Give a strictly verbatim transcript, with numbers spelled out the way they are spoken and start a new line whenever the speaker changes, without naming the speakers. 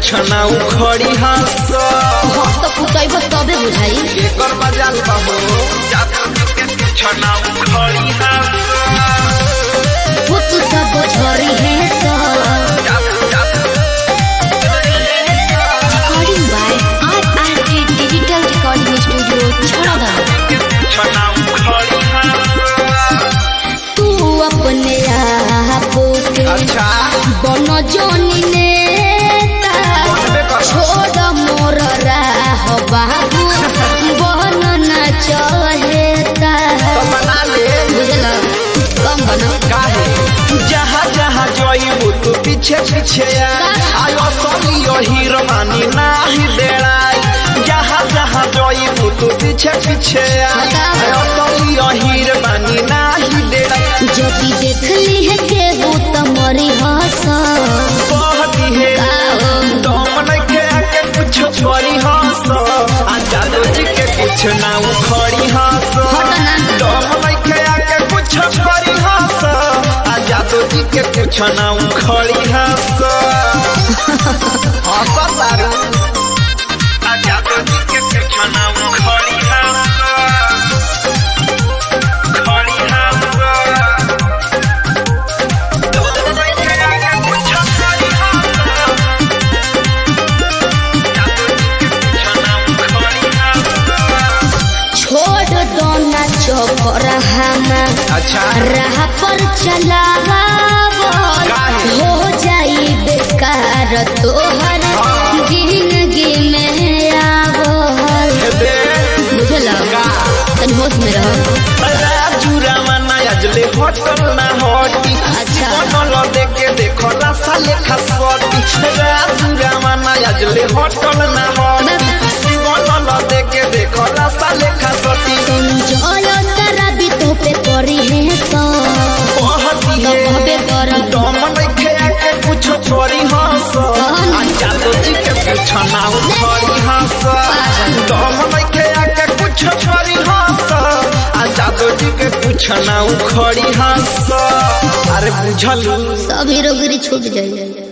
कुछ ना उखड़ी हंस
तो फुटैब तबे बुझाई
एकर मजाल बाबू जादू जी के कुछ ना उखड़ी हंस
फुट सब झरी है सो recording by R R T digital recording studio छड़ादा तू अपने आप के
अच्छा
बन जोनी नेता छोड़ मोर राह बाबू बन न चाहेता
बना ले
बुझला कम बना
काहे जहाँ जहाँ जाइबू तू पीछे पीछे आयो सोनियो हीरो मानी नाही बेड़ाई जहाँ जहाँ जाइबू तू पीछे पीछे आयो सोनियो हीरो मानी नाही बेड़ाई
जबी देखली है केहू तमरी हंस
कहती है तुम नहीं के कुछ छोरी हंस आ जादू जी के कुछ ना उखड़ी हंस तुम नहीं के कुछ छोरी हंस आ जादू जी के कुछ ना उखड़ी हंस हंस सारू आ जादू जी के कुछ ना उखड़ी हंस खड़ी हंस अच्छा
राह पर चलावा हो जाई बेकार तोहर जिंदगी में आवल बुझला तन होश में रहो
अजले होटल ना होटी
अच्छा
बनल देखे देखो रासा लेखा सोटी राजुरामा अजले होटल ना होटी बनल देखे देखो रासा लेखा सोटी
संजय सारा भी तो पे करी है तो
कहती है
कर
तुम नहीं के कुछ छोरी हंस जादू जी के कुछ ना उखड़ी हंस तुम नहीं के कुछ छोरी हंस जादू जी के कुछ ना उखड़ी हंस अरे बुझल
सब हीरोगिरी छूट जाए।